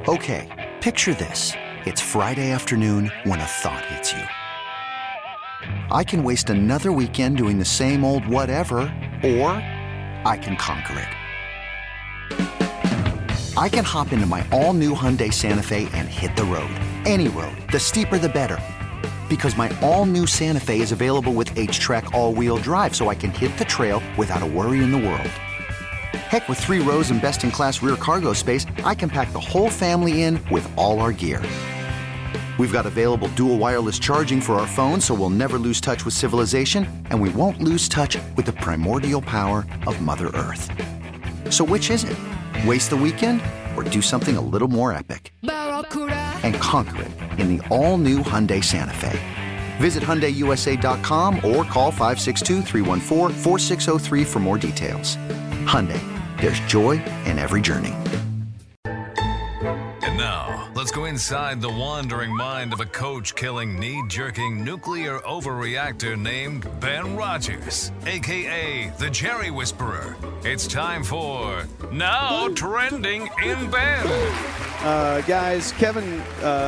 Okay, picture this. It's Friday afternoon when a thought hits you. I can waste another weekend doing the same old whatever, or I can conquer it. I can hop into my all-new Hyundai Santa Fe and hit the road. Any road. The steeper, the better. Because my all-new Santa Fe is available with H-Track all-wheel drive, so I can hit the trail without a worry in the world. Heck, with 3 rows and best-in-class rear cargo space, I can pack the whole family in with all our gear. We've got available dual wireless charging for our phones, so we'll never lose touch with civilization, and we won't lose touch with the primordial power of Mother Earth. So which is it? Waste the weekend or do something a little more epic? And conquer it in the all-new Hyundai Santa Fe. Visit HyundaiUSA.com or call 562-314-4603 for more details. Hyundai, there's joy in every journey. And now, let's go inside the wandering mind of a coach-killing, knee-jerking, nuclear overreactor named Ben Rogers, a.k.a. the Jerry Whisperer. It's time for Now Trending in Ben. Guys, Kevin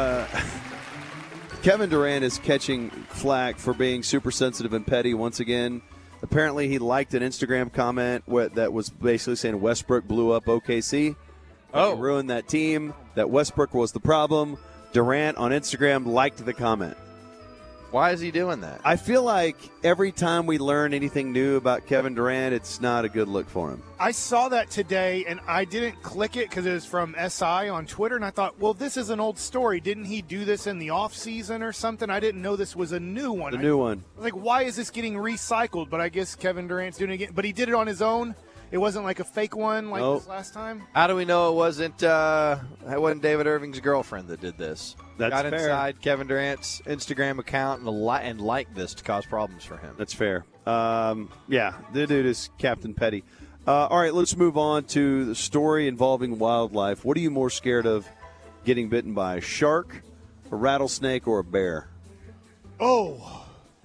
Durant is catching flack for being super sensitive and petty once again. Apparently, he liked an Instagram comment that was basically saying Westbrook blew up OKC. Ruined that team, that Westbrook was the problem. Durant on Instagram liked the comment. Why is he doing that? I feel like every time we learn anything new about Kevin Durant, it's not a good look for him. I saw that today, and I didn't click it because it was from SI on Twitter, and I thought, well, this is an old story. Didn't he do this in the offseason or something? I didn't know this was a new one. The new one. I was like, why is this getting recycled? But I guess Kevin Durant's doing it again. But he did it on his own. It wasn't like a fake one like this last time? How do we know it wasn't David Irving's girlfriend that did this? That's Got fair. inside Kevin Durant's Instagram account and liked this to cause problems for him. That's fair. Yeah, the dude is Captain Petty. All right, let's move on to the story involving wildlife. What are you more scared of getting bitten by, a shark, a rattlesnake, or a bear? Oh.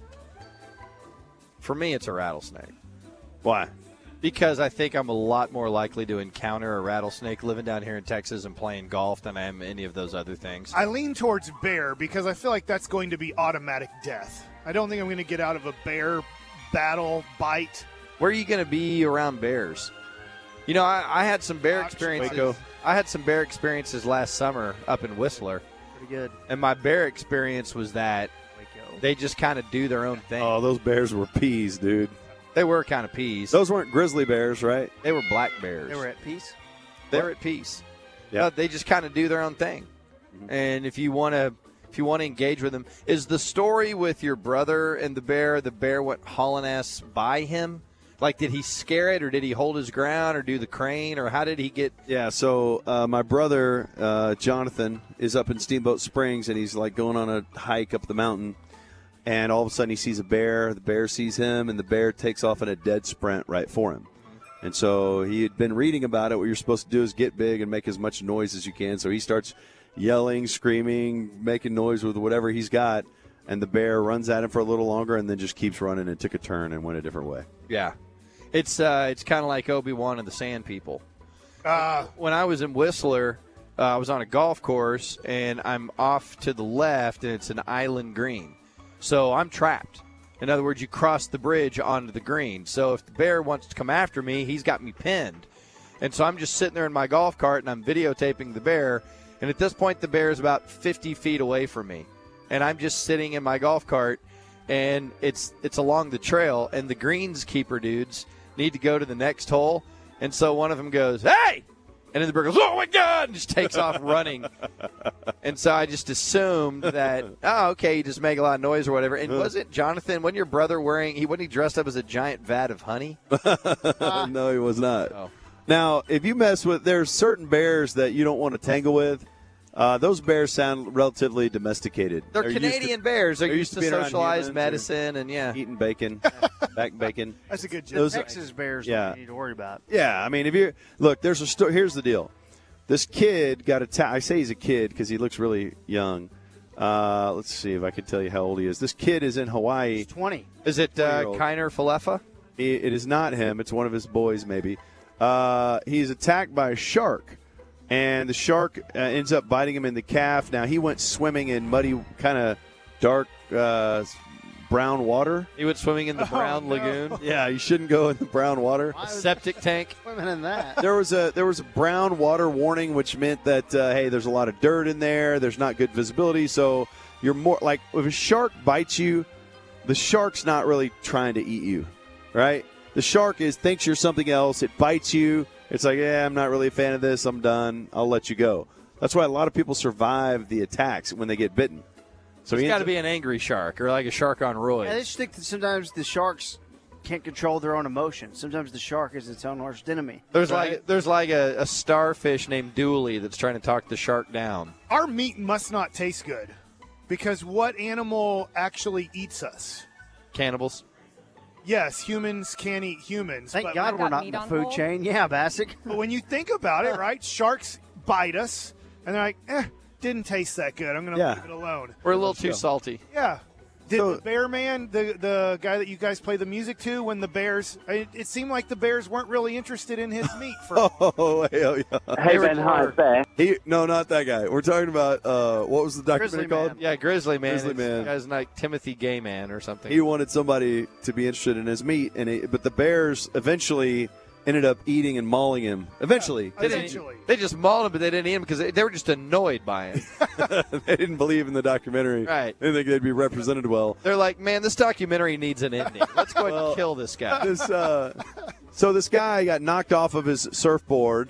For me, it's a rattlesnake. Why? Because I think I'm a lot more likely to encounter a rattlesnake living down here in Texas and playing golf than I am any of those other things. I lean towards bear because I feel like that's going to be automatic death. I don't think I'm going to get out of a bear battle, bite. Where are you going to be around bears? You know, I had some bear experiences. Waco. I had some bear experiences last summer up in Whistler. Pretty good. And my bear experience was that they just kind of do their own thing. Oh, those bears were peas, dude. They were kind of peas. Those weren't grizzly bears, right? They were black bears. They were at peace? They were at peace. Yeah. They just kind of do their own thing. Mm-hmm. And if you want to engage with them, is the story with your brother and the bear went hauling ass by him? Like, did he scare it, or did he hold his ground, or do the crane, or how did he get? Yeah, so my brother, Jonathan, is up in Steamboat Springs, and he's, like, going on a hike up the mountain. And all of a sudden he sees a bear, the bear sees him, and the bear takes off in a dead sprint right for him. And so he had been reading about it. What you're supposed to do is get big and make as much noise as you can. So he starts yelling, screaming, making noise with whatever he's got, and the bear runs at him for a little longer and then just keeps running and took a turn and went a different way. Yeah. It's kind of like Obi-Wan and the Sand People. When I was in Whistler, I was on a golf course, and I'm off to the left, and it's an island green. So I'm trapped. In other words, you cross the bridge onto the green. So if the bear wants to come after me, he's got me pinned. And so I'm just sitting there in my golf cart, and I'm videotaping the bear. And at this point, the bear is about 50 feet away from me. And I'm just sitting in my golf cart, and it's along the trail. And the greenskeeper dudes need to go to the next hole. And so one of them goes, "Hey!" And then the bear goes, "Oh, my God!" and just takes off running. And so I just assumed that, okay, you just make a lot of noise or whatever. And wasn't your brother wasn't he dressed up as a giant vat of honey? No, he was not. Oh. Now, if you mess with, there's certain bears that you don't want to tangle with. Those bears sound relatively domesticated. They're Canadian bears. They're used to being around socialize humans medicine and, eating bacon, back bacon. That's a good joke. Those Texas bears yeah. you need to worry about. Yeah, I mean, if you look, there's a story. Here's the deal. This kid got attacked. I say he's a kid because he looks really young. Let's see if I can tell you how old he is. This kid is in Hawaii. He's 20. Is it 20-year-old. Kiner Falefa? It is not him. It's one of his boys, maybe. He's attacked by a shark and the shark ends up biting him in the calf. Now, he went swimming in muddy, kind of dark brown water. He went swimming in the brown lagoon. Yeah, you shouldn't go in the brown water. A septic tank. Swimming in that. There was a brown water warning, which meant that hey, there's a lot of dirt in there. There's not good visibility, so you're more like if a shark bites you, the shark's not really trying to eat you, right? The shark thinks you're something else. It bites you. It's like, yeah, I'm not really a fan of this. I'm done. I'll let you go. That's why a lot of people survive the attacks when they get bitten. So It's got to be an angry shark or like a shark on roids. I just think that sometimes the sharks can't control their own emotions. Sometimes the shark is its own worst enemy. There's like a starfish named Dooley that's trying to talk the shark down. Our meat must not taste good, because what animal actually eats us? Cannibals. Yes, humans can eat humans. Thank but, God we're not in the food chain. Yeah, Bassick. But when you think about it, right, sharks bite us, and they're like, didn't taste that good. I'm going to leave it alone. We're a little too salty. Yeah. Did the bear man, the guy that you guys play the music to, when the bears, it seemed like the bears weren't really interested in his meat. Oh, hell yeah. Hey, Ben, hi, Ben. No, not that guy. We're talking about, what was the documentary called? Yeah, Grizzly Man. Grizzly Man. Guy's like Timothy Gay Man or something. He wanted somebody to be interested in his meat, but the bears eventually ended up eating and mauling him. Eventually. They just mauled him, but they didn't eat him because they were just annoyed by him. They didn't believe in the documentary. Right. They didn't think they'd be represented well. They're like, man, this documentary needs an ending. Let's go ahead and kill this guy. So this guy got knocked off of his surfboard,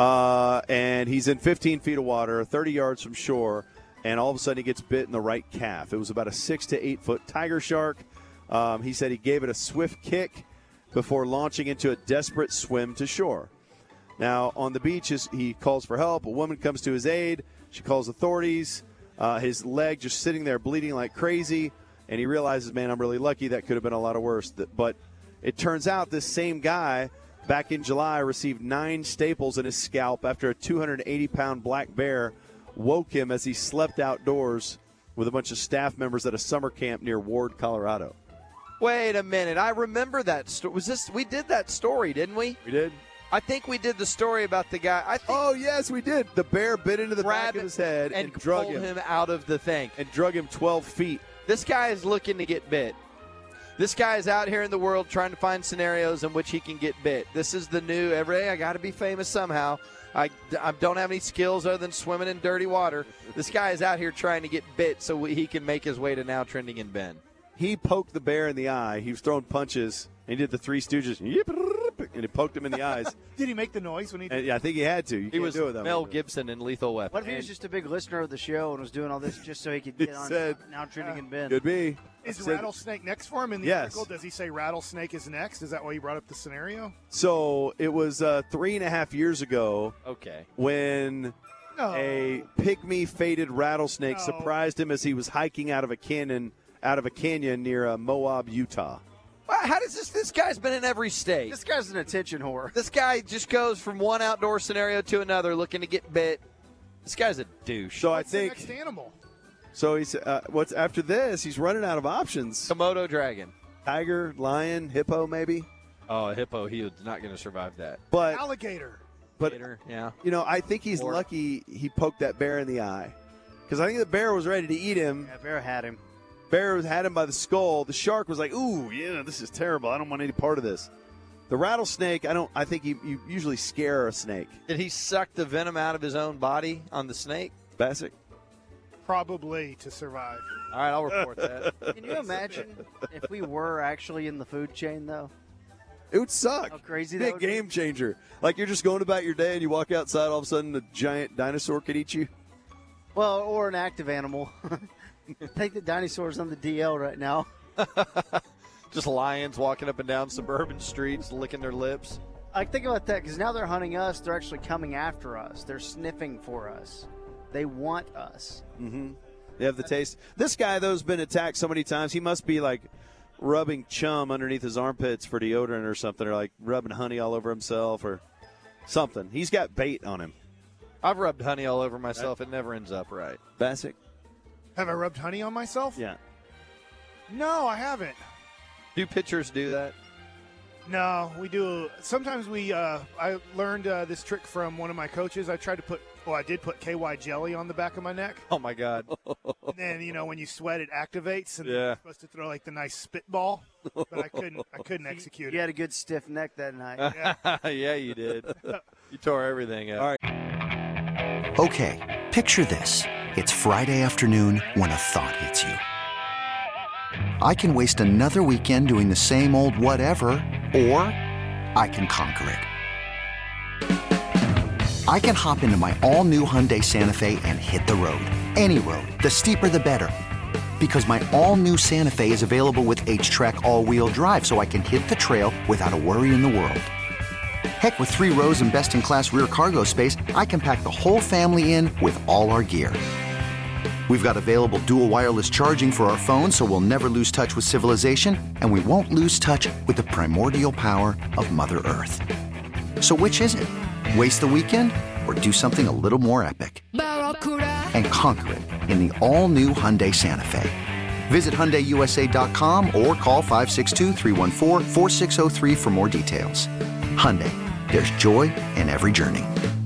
and he's in 15 feet of water, 30 yards from shore, and all of a sudden he gets bit in the right calf. It was about a 6 to 8 foot tiger shark. He said he gave it a swift kick before launching into a desperate swim to shore. Now, on the beach, he calls for help. A woman comes to his aid. She calls authorities. His leg just sitting there bleeding like crazy, and he realizes, man, I'm really lucky. That could have been a lot worse. But it turns out this same guy, back in July, received 9 staples in his scalp after a 280-pound black bear woke him as he slept outdoors with a bunch of staff members at a summer camp near Ward, Colorado. Wait a minute. I remember that story. We did that story, didn't we? We did? I think we did the story about the guy. Oh, yes, we did. The bear bit into the back of his head and drug him out of the thing. And drug him 12 feet. This guy is looking to get bit. This guy is out here in the world trying to find scenarios in which he can get bit. This is the new, every day I got to be famous somehow. I don't have any skills other than swimming in dirty water. This guy is out here trying to get bit so he can make his way to Now Trending in Ben. He poked the bear in the eye. He was throwing punches. And he did the Three Stooges. And he poked him in the eyes. Did he make the noise when he did? And, yeah, I think he had to. He was Mel Gibson in Lethal Weapon. What if he was just a big listener of the show and was doing all this just so he could get on Now Trending in Ben? Could be. Is Rattlesnake next for him in the article? Does he say Rattlesnake is next? Is that why you brought up the scenario? So it was 3.5 years ago. Okay. When a pygmy faded rattlesnake surprised him as he was hiking out of a canyon near Moab, Utah. How does this guy's been in every state? This guy's an attention whore. This guy just goes from one outdoor scenario to another looking to get bit. This guy's a douche. So What's I think the next animal? So he's what's after this? He's running out of options. Komodo dragon, tiger, lion, hippo, maybe. Oh, a hippo. He's not going to survive that. But alligator. But yeah, I think he's lucky he poked that bear in the eye, because I think the bear was ready to eat him. Yeah, bear had him. Bear had him by the skull. The shark was like, "Ooh, yeah, this is terrible. I don't want any part of this." The rattlesnake, I think you usually scare a snake. Did he suck the venom out of his own body on the snake? Bassick? Probably to survive. All right, I'll report that. Can you imagine if we were actually in the food chain, though? It would suck. How crazy It'd that be a would game changer. Like you're just going about your day and you walk outside, all of a sudden a giant dinosaur could eat you. Well, or an active animal. I think the dinosaur's on the DL right now. Just lions walking up and down suburban streets, licking their lips. I think about that because now they're hunting us. They're actually coming after us. They're sniffing for us. They want us. Mm-hmm. They have the taste. This guy, though, has been attacked so many times. He must be like rubbing chum underneath his armpits for deodorant or something, or like rubbing honey all over himself or something. He's got bait on him. I've rubbed honey all over myself. It never ends up right. Bassick? Have I rubbed honey on myself? Yeah. No, I haven't. Do pitchers do that? No, we do. Sometimes I learned this trick from one of my coaches. I did put KY jelly on the back of my neck. Oh, my God. And then, when you sweat, it activates, and Yeah. you're supposed to throw like the nice spitball, but I couldn't execute it. You had a good stiff neck that night. Yeah, you did. You tore everything up. All right. Okay, picture this. It's Friday afternoon when a thought hits you. I can waste another weekend doing the same old whatever, or I can conquer it. I can hop into my all-new Hyundai Santa Fe and hit the road. Any road. The steeper, the better. Because my all-new Santa Fe is available with H-Track all-wheel drive, so I can hit the trail without a worry in the world. Heck, with 3 rows and best-in-class rear cargo space, I can pack the whole family in with all our gear. We've got available dual wireless charging for our phones, so we'll never lose touch with civilization, and we won't lose touch with the primordial power of Mother Earth. So which is it? Waste the weekend or do something a little more epic? And conquer it in the all-new Hyundai Santa Fe. Visit HyundaiUSA.com or call 562-314-4603 for more details. Hyundai, there's joy in every journey.